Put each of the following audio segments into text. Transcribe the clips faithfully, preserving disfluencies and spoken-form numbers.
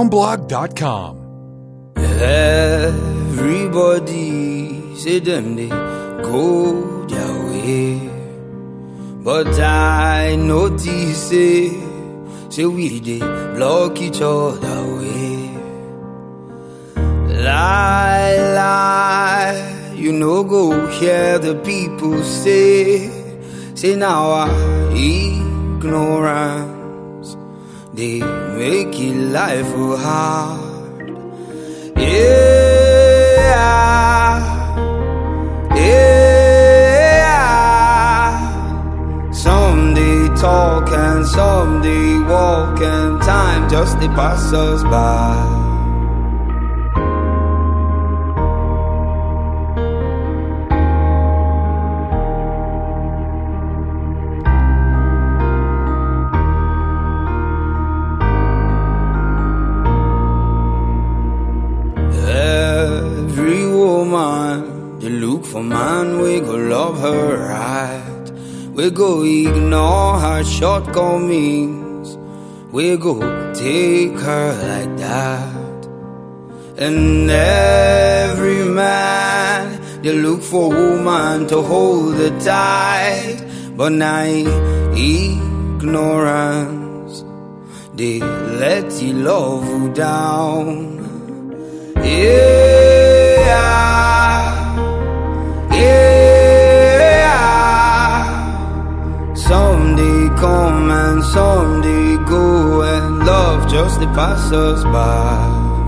hound blog dot com. Everybody say them they go their way, but I notice say, say we they block each other way. Lie, lie, you know go hear the people say, say now our ignorance, they make it life hard. Yeah, yeah. Some they talk and some they walk, and time just they pass us by. They look for man, we go love her right. We go ignore her shortcomings. We go take her like that. And every man, they look for woman to hold her tight. But now ignorance, they let you love you down. Yeah. Some they come and some they go, and love just they pass us by.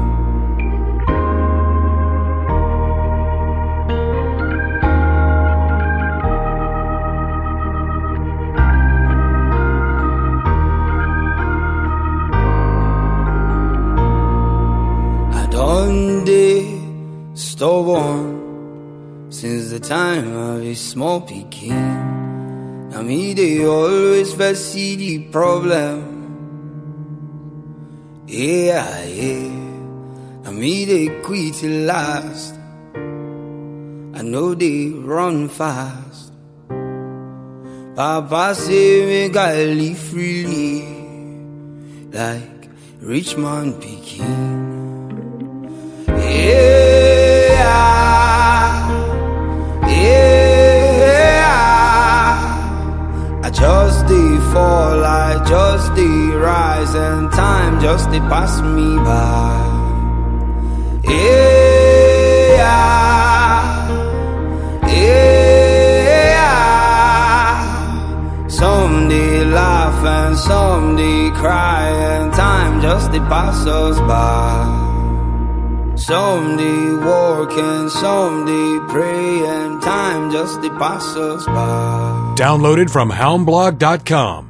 I done dey stubborn since the time of a small pikin. I mean, they always first see the problem. Yeah, yeah. I mean, they quit it last. I know they run fast. Papa say we gotta live freely, like rich man pikin. Yeah, yeah. I just dey fall, I just dey rise, and time just dey pass me by. Yeah, yeah. Some dey laugh and some dey cry, and time just dey pass us by. Some they work and some they pray, and time just they pass us by. Downloaded from hound blog dot com.